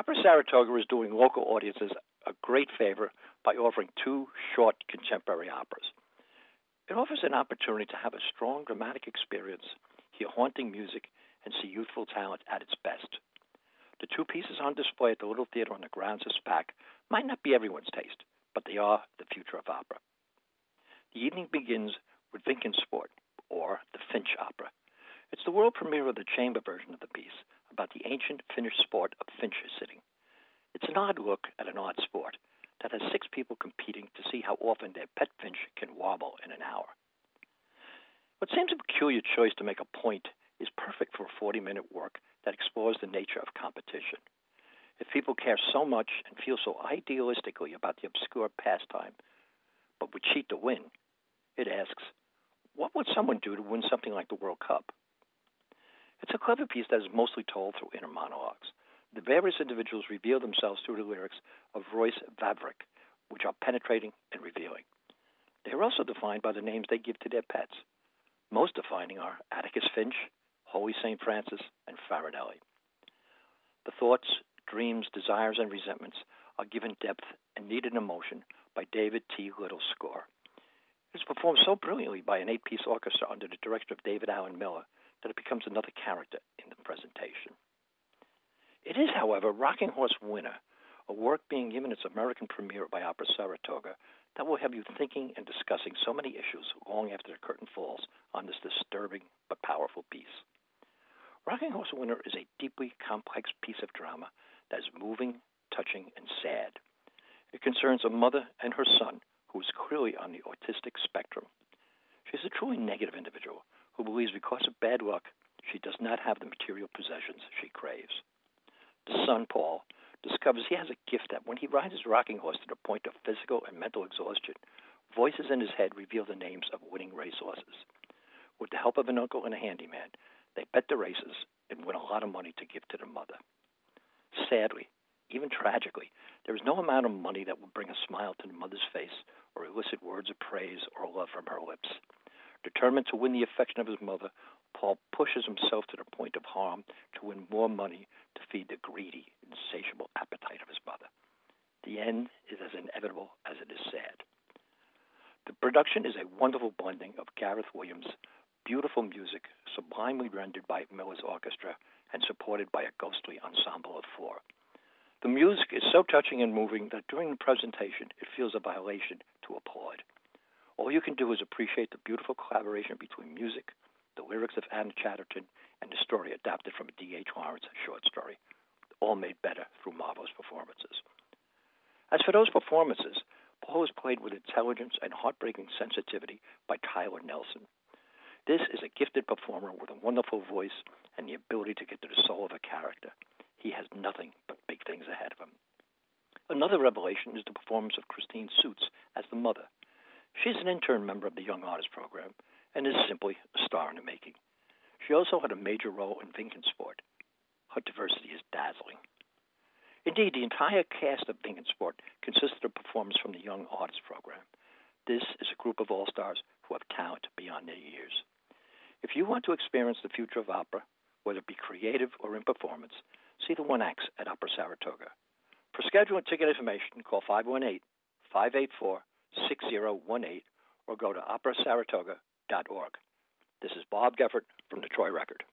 Opera Saratoga is doing local audiences a great favor by offering two short contemporary operas. It offers an opportunity to have a strong dramatic experience, hear haunting music, and see youthful talent at its best. The two pieces on display at the Little Theater on the grounds of SPAC might not be everyone's taste, but they are the future of opera. The evening begins with Finkensport, or the Finch Opera. It's the world premiere of the chamber version of the piece, about the ancient Finnish sport of finch sitting. It's an odd look at an odd sport that has six people competing to see how often their pet finch can wobble in an hour. What seems a peculiar choice to make a point is perfect for a 40-minute work that explores the nature of competition. If people care so much and feel so idealistically about the obscure pastime, but would cheat to win, it asks, what would someone do to win something like the World Cup? It's a clever piece that is mostly told through inner monologues. The various individuals reveal themselves through the lyrics of Royce Vavrek, which are penetrating and revealing. They are also defined by the names they give to their pets. Most defining are Atticus Finch, Holy St. Francis, and Farinelli. The thoughts, dreams, desires, and resentments are given depth and needed emotion by David T. Little's score. It is performed so brilliantly by an 8-piece orchestra under the direction of David Allen Miller that it becomes another character in the presentation. It is, however, Rocking Horse Winner, a work being given its American premiere by Opera Saratoga, that will have you thinking and discussing so many issues long after the curtain falls on this disturbing but powerful piece. Rocking Horse Winner is a deeply complex piece of drama that is moving, touching, and sad. It concerns a mother and her son who is clearly on the autistic spectrum. She is a truly negative individual who believes because of bad luck, she does not have the material possessions she craves. The son, Paul, discovers he has a gift that when he rides his rocking horse to the point of physical and mental exhaustion, voices in his head reveal the names of winning racehorses. With the help of an uncle and a handyman, they bet the races and win a lot of money to give to their mother. Sadly, even tragically, there is no amount of money that will bring a smile to the mother's face or elicit words of praise or love from her lips. Determined to win the affection of his mother, Paul pushes himself to the point of harm to win more money to feed the greedy, insatiable appetite of his mother. The end is as inevitable as it is sad. The production is a wonderful blending of Gareth Williams' beautiful music, sublimely rendered by Miller's orchestra, and supported by a ghostly ensemble of four. The music is so touching and moving that during the presentation it feels a violation to applaud. All you can do is appreciate the beautiful collaboration between music, the lyrics of Anna Chatterton, and the story adapted from a D.H. Lawrence short story, all made better through marvelous performances. As for those performances, Paul is played with intelligence and heartbreaking sensitivity by Tyler Nelson. This is a gifted performer with a wonderful voice and the ability to get to the soul of a character. He has nothing but big things ahead of him. Another revelation is the performance of Christine Suits as the mother. She is an intern member of the Young Artist Program and is simply a star in the making. She also had a major role in Finkensport. Her diversity is dazzling. Indeed, the entire cast of Finkensport consisted of performers from the Young Artist Program. This is a group of all-stars who have talent beyond their years. If you want to experience the future of opera, whether it be creative or in performance, see the one acts at Opera Saratoga. For schedule and ticket information, call 518-584-6018 or go to operasaratoga.org. This is Bob Geffert from the Troy Record.